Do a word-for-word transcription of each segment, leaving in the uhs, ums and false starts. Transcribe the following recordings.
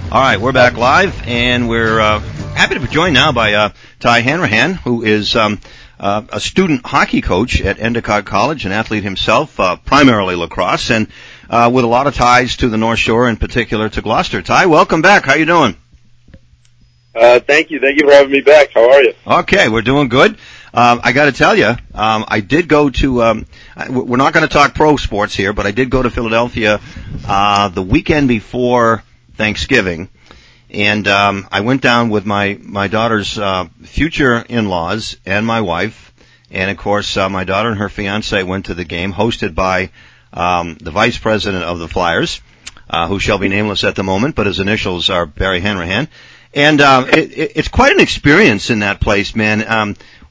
All right, we're back live, and we're uh, happy to be joined now by uh, Ty Hanrahan, who is um, uh, a student hockey coach at Endicott College, an athlete himself, uh, primarily lacrosse, and uh, with a lot of ties to the North Shore, in particular to Gloucester. Ty, welcome back. How you doing? Uh, thank you. Thank you for having me back. How are you? Okay, we're doing good. Um, I got to tell you, um, I did go to. Um, we're not going to talk pro sports here, but I did go to Philadelphia uh, the weekend before Thanksgiving, and um, I went down with my my daughter's uh, future in-laws and my wife, and of course uh, my daughter and her fiance went to the game, hosted by um, the vice president of the Flyers, uh, who shall be nameless at the moment, but his initials are Barry Hanrahan, and um, it, it, it's quite an experience in that place, man. Um,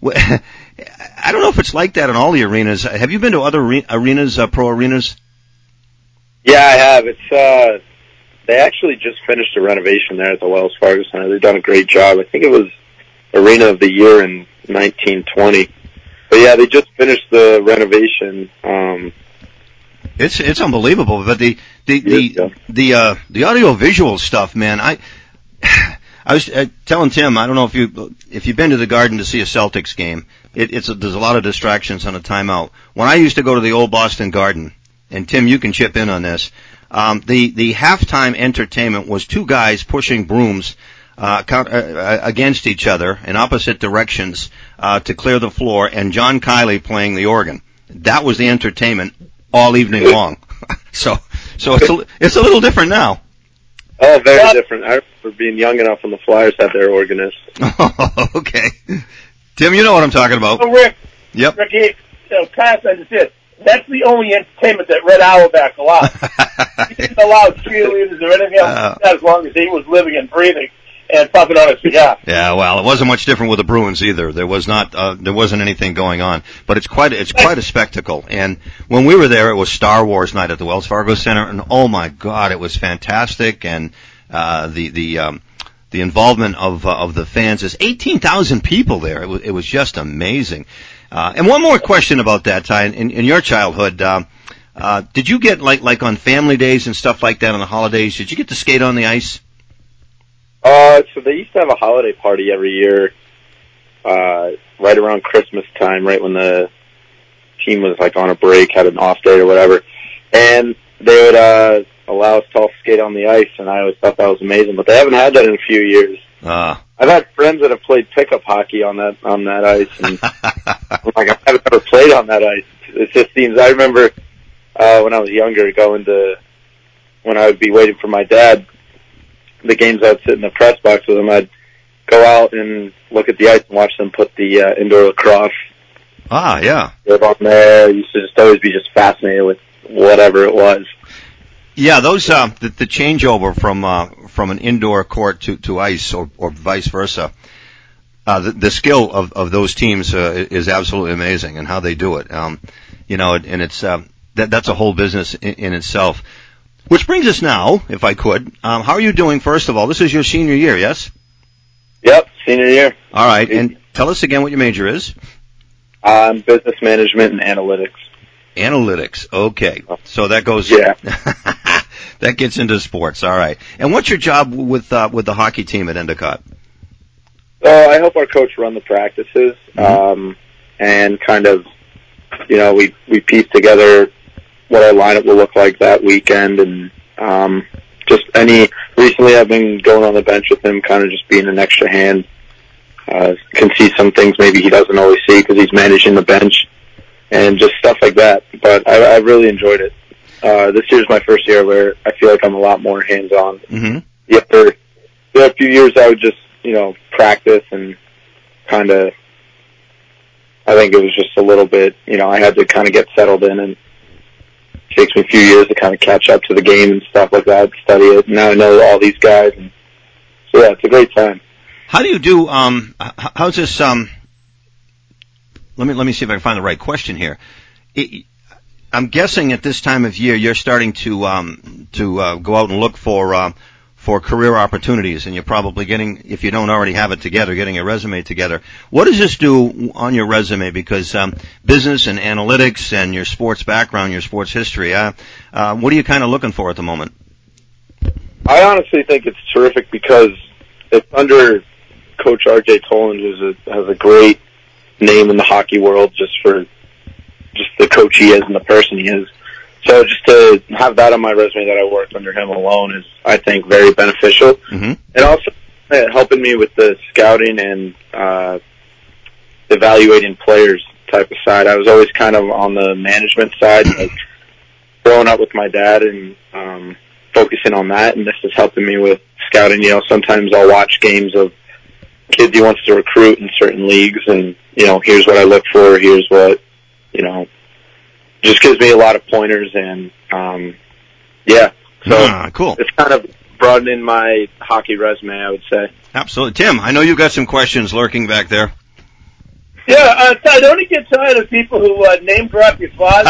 I don't know if it's like that in all the arenas. Have you been to other are- arenas, uh, pro arenas? Yeah, I have. It's uh, they actually just finished a renovation there at the Wells Fargo Center. They've done a great job. I think it was Arena of the Year in nineteen twenty. But yeah, they just finished the renovation. Um, it's it's unbelievable. But the the the the, the uh, the audio visual stuff, man. I. I was uh, telling Tim, I don't know if you if you've been to the Garden to see a Celtics game. It, it's a, there's a lot of distractions on a timeout. When I used to go to the old Boston Garden, and Tim, you can chip in on this. Um, the the halftime entertainment was two guys pushing brooms uh, count, uh, against each other in opposite directions uh, to clear the floor, and John Kiley playing the organ. That was the entertainment all evening long. so so it's a, it's a little different now. Oh, very yeah. different. I remember being young enough when the Flyers had their organist. Oh, okay. Tim, you know what I'm talking about. Oh, Rick. Yep. Rick, he, you know, Pat said this. That's the only entertainment that Red Auerbach allowed. He didn't allow cheerleaders or anything else uh, as long as he was living and breathing and puffing on a cigar. Yeah, well, it wasn't much different with the Bruins either. There was not, uh, there wasn't anything going on. But it's quite, it's quite a spectacle. And when we were there, it was Star Wars night at the Wells Fargo Center, and oh my God, it was fantastic. And uh, the the um, the involvement of uh, of the fans. There's eighteen thousand people there. It was, it was just amazing. Uh, and one more question about that, Ty. In, in your childhood, uh, uh, did you get like like on family days and stuff like that on the holidays? Did you get to skate on the ice? Uh, so they used to have a holiday party every year, uh, right around Christmas time, right when the team was like on a break, had an off day or whatever, and they would uh, allow us to all skate on the ice, and I always thought that was amazing. But they haven't had that in a few years. Ah. I've had friends that have played pickup hockey on that on that ice, and I'm like, I haven't ever played on that ice. It just seems. I remember uh, when I was younger, going to when I would be waiting for my dad. The games I would sit in the press box with them, I'd go out and look at the ice and watch them put the uh, indoor lacrosse. Ah, yeah. On there, I used to just always be just fascinated with whatever it was. Yeah, those uh, the, the changeover from uh, from an indoor court to, to ice, or, or vice versa. Uh, the, the skill of, of those teams uh, is absolutely amazing, and how they do it. Um, you know, and it's uh, that that's a whole business in, in itself. Which brings us now, if I could, um, how are you doing, first of all? This is your senior year, yes? Yep, senior year. All right, and tell us again what your major is. Um, business management and analytics. Analytics, okay. So that goes... Yeah. That gets into sports, all right. And what's your job with uh, with the hockey team at Endicott? So I help our coach run the practices, mm-hmm. um, and kind of, you know, we, we piece together what our lineup will look like that weekend, and um, just any. Recently, I've been going on the bench with him, kind of just being an extra hand. Uh, can see some things maybe he doesn't always see because he's managing the bench, and just stuff like that. But I, I really enjoyed it. Uh, this year's my first year where I feel like I'm a lot more hands-on. Mm-hmm. The other, the other few years, I would just, you know, practice and kind of. I think it was just a little bit, you know, I had to kind of get settled in, and it takes me a few years to kind of catch up to the game and stuff like that, study it. Now I know all these guys. And so, yeah, it's a great time. How do you do, um, how's this, um, let me, let me see if I can find the right question here. It, I'm guessing at this time of year you're starting to, um, to, uh, go out and look for, uh, for career opportunities, and you're probably getting, if you don't already have it together, getting a resume together. What does this do on your resume? Because um, business and analytics and your sports background, your sports history, uh, uh, what are you kind of looking for at the moment? I honestly think it's terrific because it's under Coach R J Toland, who has a great name in the hockey world just for just the coach he is and the person he is. So just to have that on my resume that I worked under him alone is, I think, very beneficial. Mm-hmm. And also uh, helping me with the scouting and uh, evaluating players type of side. I was always kind of on the management side, like growing up with my dad and um, focusing on that. And this is helping me with scouting. You know, sometimes I'll watch games of kids he wants to recruit in certain leagues, and you know, here's what I look for. Here's what, you know, just gives me a lot of pointers, and um, yeah. So ah, cool. It's kind of broadening my hockey resume, I would say. Absolutely, Tim. I know you got some questions lurking back there. Yeah, uh, Ty, don't you get tired of people who uh, name drop your father?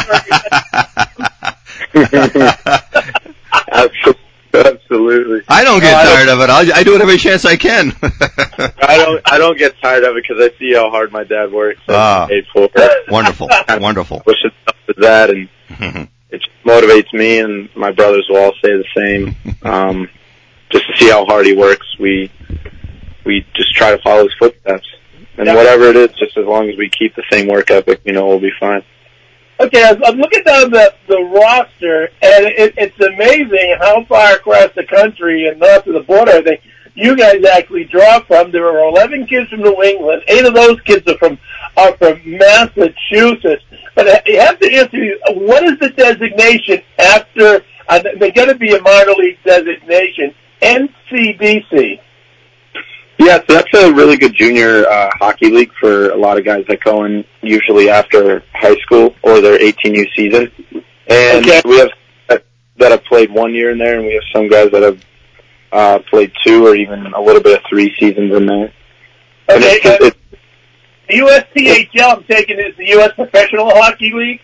Absolutely. I don't get no, tired I don't, of it. I'll, I do it every chance I can. I don't. I don't get tired of it because I see how hard my dad works. Ah, paid for. Wonderful, wonderful. Wish it was that, and it just motivates me, and my brothers will all say the same. Um, just to see how hard he works, we we just try to follow his footsteps, and yeah. whatever it is, just as long as we keep the same work ethic, you know, we'll be fine. Okay, I'm looking down the, the roster, and it, it's amazing how far across the country and north of the border I think you guys actually draw from. There are eleven kids from New England. Eight of those kids are from are from Massachusetts. But you have to answer me, what is the designation after, uh, there's got to be a minor league designation, N C D C? Yeah, so that's a really good junior uh, hockey league for a lot of guys that go in usually after high school or their eighteen U season. And okay. we have that have played one year in there, and we have some guys that have uh, played two or even a little bit of three seasons in there. Okay, and it's, it's, the U S P H L, I'm taking it, is the U S Professional Hockey League?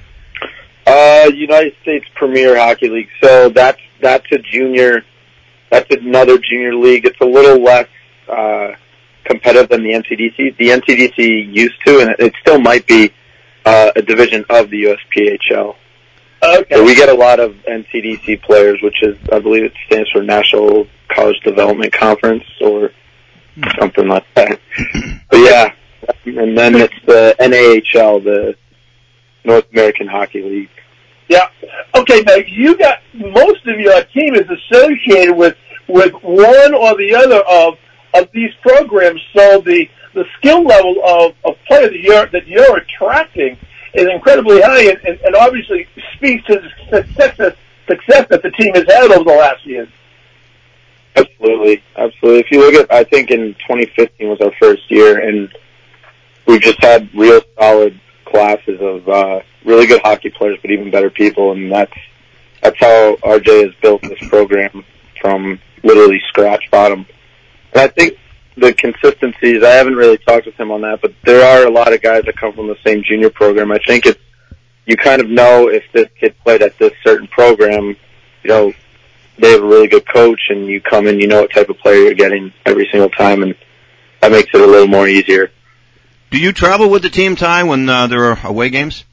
Uh, United States Premier Hockey League. So that's that's a junior, that's another junior league. It's a little less uh, competitive than the N C D C. The N C D C used to, and it still might be uh, a division of the U S P H L. Okay. So we get a lot of N C D C players, which is, I believe it stands for National College Development Conference or something like that. But yeah, and then it's the N A H L, the North American Hockey League. Yeah. Okay, now you got, most of your team is associated with, with one or the other of, of these programs, so the, the skill level of, of player that you're, that you're attracting is incredibly high, and, and, and obviously speaks to the success, success that the team has had over the last years. Absolutely, absolutely. If you look at, I think in twenty fifteen was our first year, and we've just had real solid classes of uh, really good hockey players, but even better people, and that's that's how R J has built this program from literally scratch bottom. And I think the consistencies, I haven't really talked with him on that, but there are a lot of guys that come from the same junior program. I think it's, you kind of know if this kid played at this certain program, you know, they have a really good coach, and you come in, you know what type of player you're getting every single time, and that makes it a little more easier. Do you travel with the team, Ty, when uh, there are away games?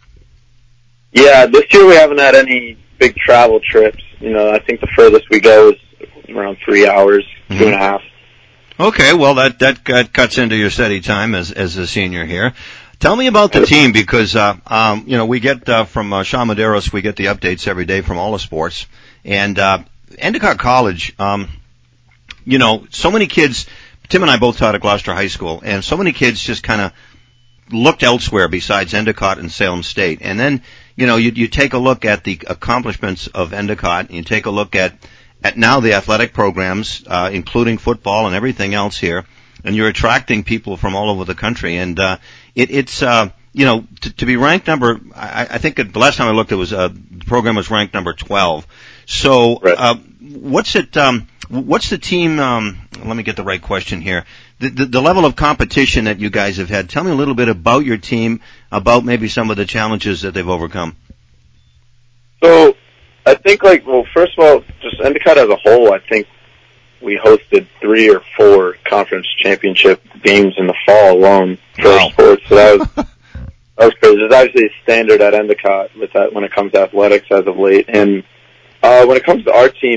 Yeah, this year we haven't had any big travel trips. You know, I think the furthest we go is around three hours, mm-hmm. two and a half. Okay, well, that, that that cuts into your steady time as as a senior here. Tell me about the team, because, uh, um, you know, we get uh, from uh, Sean Medeiros, we get the updates every day from all the sports. And uh, Endicott College, um, you know, so many kids, Tim and I both taught at Gloucester High School, and so many kids just kind of looked elsewhere besides Endicott and Salem State. And then, you know, you, you take a look at the accomplishments of Endicott, and you take a look at at now the athletic programs, uh, including football and everything else here, and you're attracting people from all over the country. And, uh, it, it's, uh, you know, to, to be ranked number, I, I think the last time I looked, it was, uh, the program was ranked number twelve. So, right. uh, what's it, um, what's the team, um, let me get the right question here. The, the, the level of competition that you guys have had. Tell me a little bit about your team, about maybe some of the challenges that they've overcome. So, I think, like, well, first of all, just Endicott as a whole, I think we hosted three or four conference championship games in the fall alone for wow. our sports. So that was, that was crazy. There's obviously a standard at Endicott with that when it comes to athletics as of late. And uh, when it comes to our team,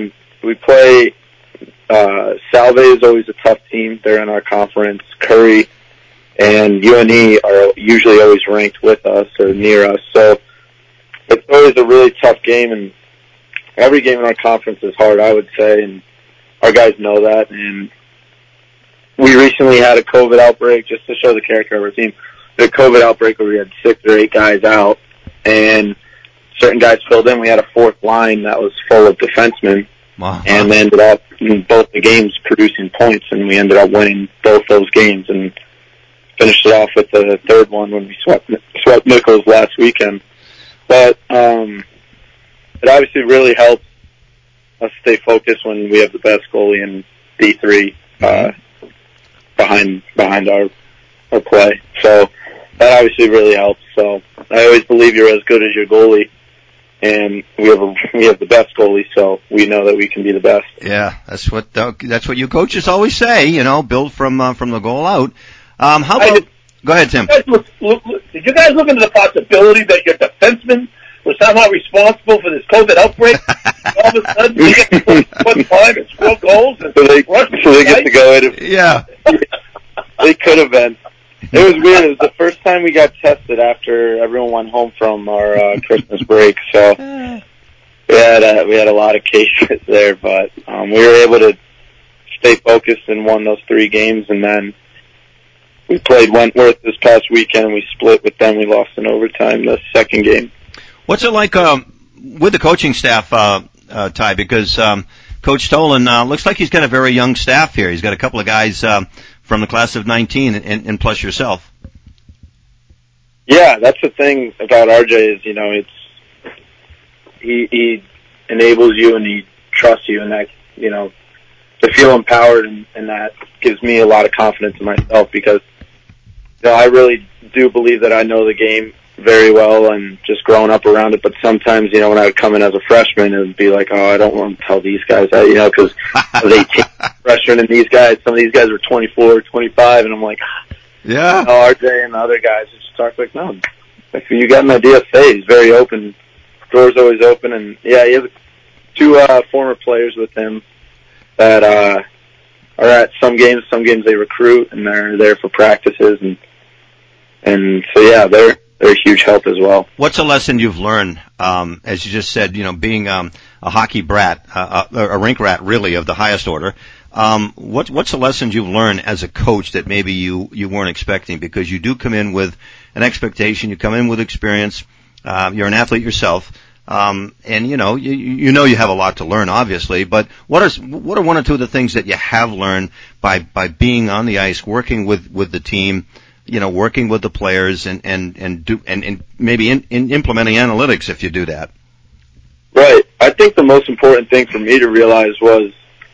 we play, uh, Salve is always a tough team. They're in our conference. Curry and U N E are usually always ranked with us or near us. So it's always a really tough game, and every game in our conference is hard, I would say, and our guys know that. And we recently had a COVID outbreak, just to show the character of our team. The COVID outbreak where we had six or eight guys out, and certain guys filled in. We had a fourth line that was full of defensemen, wow. and they ended up in both the games producing points, and we ended up winning both those games and finished it off with the third one when we swept, swept Nichols last weekend. But um, it obviously really helps us stay focused when we have the best goalie in D three uh, behind behind our our play. So that obviously really helps. So I always believe you're as good as your goalie, and we have a, we have the best goalie, so we know that we can be the best. Yeah, that's what uh, that's what you coaches always say. You know, build from uh, from the goal out. Um, how about? Did, go ahead, Tim. Did you, guys look, look, did you guys look into the possibility that your defenseman was somehow responsible for this COVID outbreak? All of a sudden, they get to put one time and score goals, and so they, so they get to go in. Yeah, they could have been. It was weird. It was the first time we got tested after everyone went home from our uh, Christmas break. So we had a, we had a lot of cases there, but um, we were able to stay focused and won those three games. And then we played Wentworth this past weekend, and we split with them. We lost in overtime the second game. What's it like um, with the coaching staff, uh, uh, Ty? Because um, Coach Tolan uh, looks like he's got a very young staff here. He's got a couple of guys um, from the class of nineteen, and, and plus yourself. Yeah, that's the thing about R J is, you know, it's he he enables you and he trusts you, and that, you know, to feel empowered, and, and that gives me a lot of confidence in myself, because, you know, I really do believe that I know the game very well and just growing up around it. But sometimes, you know, when I would come in as a freshman, it would be like, oh, I don't want to tell these guys that, you know, because I was eighteen freshman, and these guys, some of these guys were twenty-four, twenty-five, and I'm like, yeah. Oh, R J and the other guys just talk like, no, if you got an idea, say. He's very open. Door's always open, and yeah, he has two uh, former players with him that uh, are at some games. Some games they recruit, and they're there for practices, and and so yeah, they're they're a huge help as well. What's a lesson you've learned, um, as you just said, you know, being um, a hockey brat, uh, a, a rink rat, really, of the highest order? Um, what, what's a lesson you've learned as a coach that maybe you, you weren't expecting? Because you do come in with an expectation, you come in with experience, uh, you're an athlete yourself, um, and you know, you, you know you have a lot to learn, obviously, but what are, what are one or two of the things that you have learned by, by being on the ice, working with, with the team, you know, working with the players, and, and, and do, and, and maybe in, in implementing analytics if you do that? Right. I think the most important thing for me to realize was,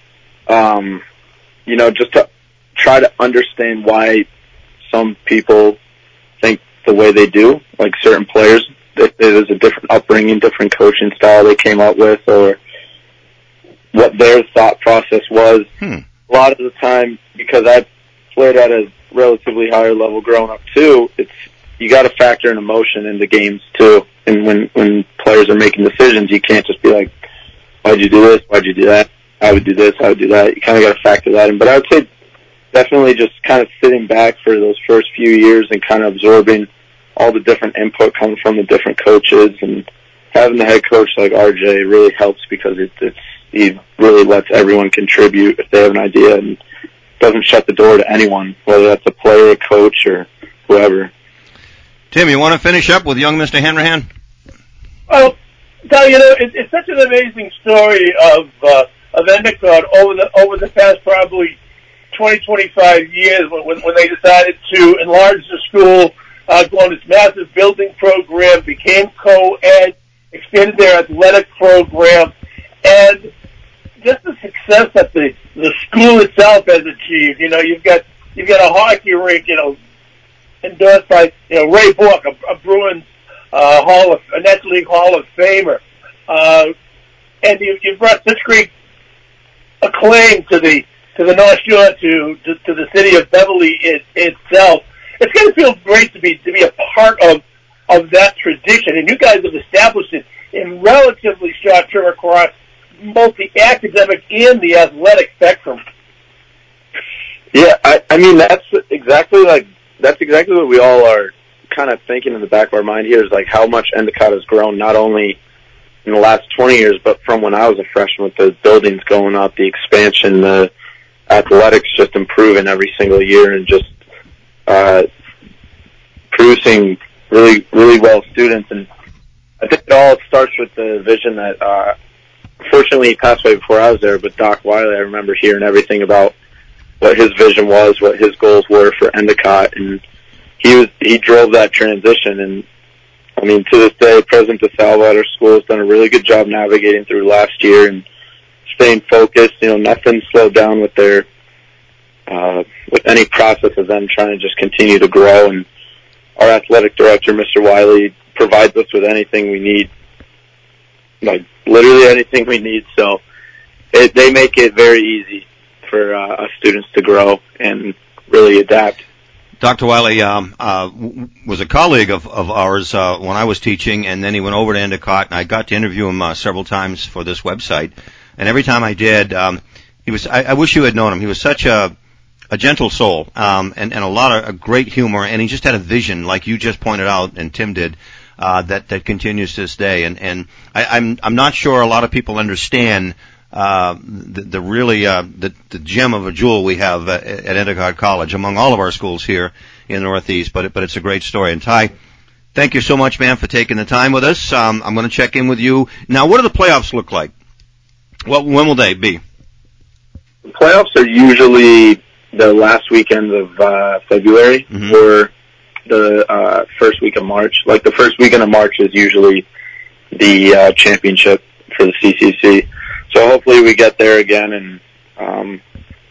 Um, you know, just to try to understand why some people think the way they do, like certain players, if there's a different upbringing, different coaching style they came up with, or what their thought process was. Hmm. A lot of the time, because I played at a relatively higher level growing up too, it's, you got to factor in emotion into games too. And when, when players are making decisions, you can't just be like, why'd you do this? Why'd you do that? I would do this, I would do that. You kind of got to factor that in. But I would say definitely just kind of sitting back for those first few years and kind of absorbing all the different input coming from the different coaches, and having the head coach like R J really helps, because it, it's, he really lets everyone contribute if they have an idea, and doesn't shut the door to anyone, whether that's a player, a coach, or whoever. Tim, you want to finish up with young Mister Hanrahan? Well, Tal, you know, it, it's such an amazing story of, uh, of Endicott over the over the past probably twenty, twenty-five years, when when they decided to enlarge the school, uh, go on this massive building program, became co-ed, expanded their athletic program, and just the success that the the school itself has achieved. You know, you've got you've got a hockey rink, you know, endorsed by you know Ray Bourque, a, a Bruins uh, Hall of a National League Hall of Famer, uh, and you, you've brought such great acclaim to the to the North Shore, to to, to the city of Beverly it, itself. It's going to feel great to be to be a part of of that tradition, and you guys have established it in relatively short term across both the academic in the athletic spectrum. Yeah, I, I mean, that's exactly like, that's exactly what we all are kind of thinking in the back of our mind here, is like how much Endicott has grown, not only in the last twenty years, but from when I was a freshman, with the buildings going up, the expansion, the athletics just improving every single year, and just uh, producing really, really well students. And I think it all starts with the vision that, uh, fortunately he passed away before I was there, but Doc Wiley, I remember hearing everything about what his vision was, what his goals were for Endicott, and he was, he drove that transition. And I mean, to this day, President DeSalvo at our school has done a really good job navigating through last year and staying focused. You know, nothing slowed down with their, uh, with any process of them trying to just continue to grow. And our athletic director, Mister Wiley, provides us with anything we need, like literally anything we need. So it, they make it very easy for uh, us students to grow and really adapt. Doctor Wiley um, uh, w- was a colleague of, of ours uh, when I was teaching, and then he went over to Endicott, and I got to interview him uh, several times for this website. And every time I did, um, he was. I, I wish you had known him. He was such a a gentle soul, um, and, and a lot of a great humor, and he just had a vision, like you just pointed out, and Tim did, uh, that that continues to this day. And and I, I'm I'm not sure a lot of people understand uh, the, the really uh, the, the gem of a jewel we have at, at Endicott College among all of our schools here in the Northeast. But it, but it's a great story. And Ty, thank you so much, man, for taking the time with us. Um, I'm going to check in with you now. What do the playoffs look like? Well, when will they be? The playoffs are usually the last weekend of uh, February, mm-hmm. or the uh, first week of March. Like the first weekend of March is usually the uh, championship for the C C C. So hopefully we get there again, and um,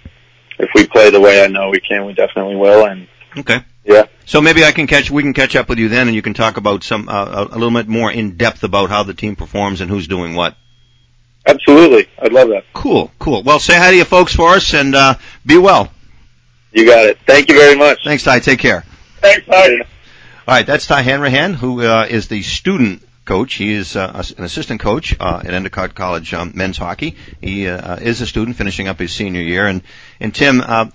if we play the way I know we can, we definitely will. And okay, yeah. So maybe I can catch, we can catch up with you then, and you can talk about some uh, a little bit more in depth about how the team performs and who's doing what. Absolutely, I'd love that. Cool, cool. Well, say hi to your folks for us, and uh, be well. You got it. Thank you very much. Thanks, Ty. Take care. Thanks, Ty. All right, that's Ty Hanrahan, who uh, is the student coach. He is uh, an assistant coach uh, at Endicott College um, men's hockey. He uh, is a student finishing up his senior year. And, and Tim, uh,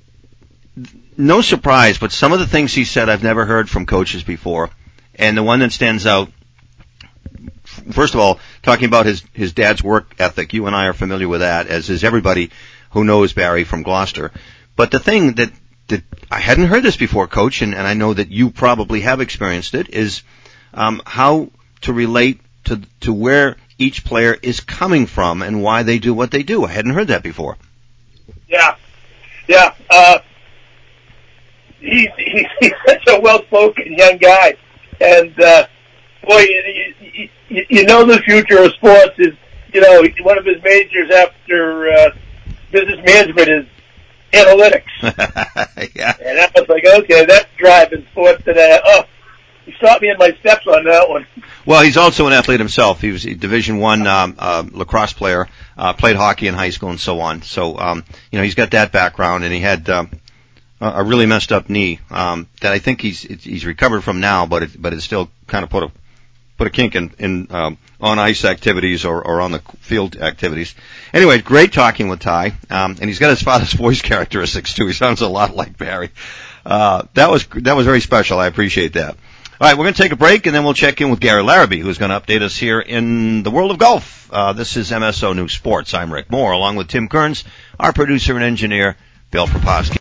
no surprise, but some of the things he said I've never heard from coaches before. And the one that stands out, first of all, talking about his, his dad's work ethic. You and I are familiar with that, as is everybody who knows Barry from Gloucester. But the thing that, that I hadn't heard this before, Coach, and, and I know that you probably have experienced it, is um, how to relate to to where each player is coming from and why they do what they do. I hadn't heard that before. Yeah, yeah. Uh, he's, he's he's such a well-spoken young guy, and uh, boy, you, you, you know the future of sports is, you know, one of his majors after uh, business management is analytics. Yeah. And I was like, okay, that's driving sports today. Oh, he stopped me in my steps on that one. Well, he's also an athlete himself. He was a Division One um, uh, lacrosse player, uh, played hockey in high school and so on. So, um, you know, he's got that background, and he had um, a really messed up knee um, that I think he's he's recovered from now, but it, but it's still kind of put a put a kink in, in um, on ice activities or, or on the field activities. Anyway, great talking with Ty, um, and he's got his father's voice characteristics too. He sounds a lot like Barry. Uh, that was that was very special. I appreciate that. All right, we're going to take a break, and then we'll check in with Gary Larrabee, who's going to update us here in the world of golf. Uh, this is M S O News Sports. I'm Rick Moore, along with Tim Kearns, our producer and engineer, Bill Proposki.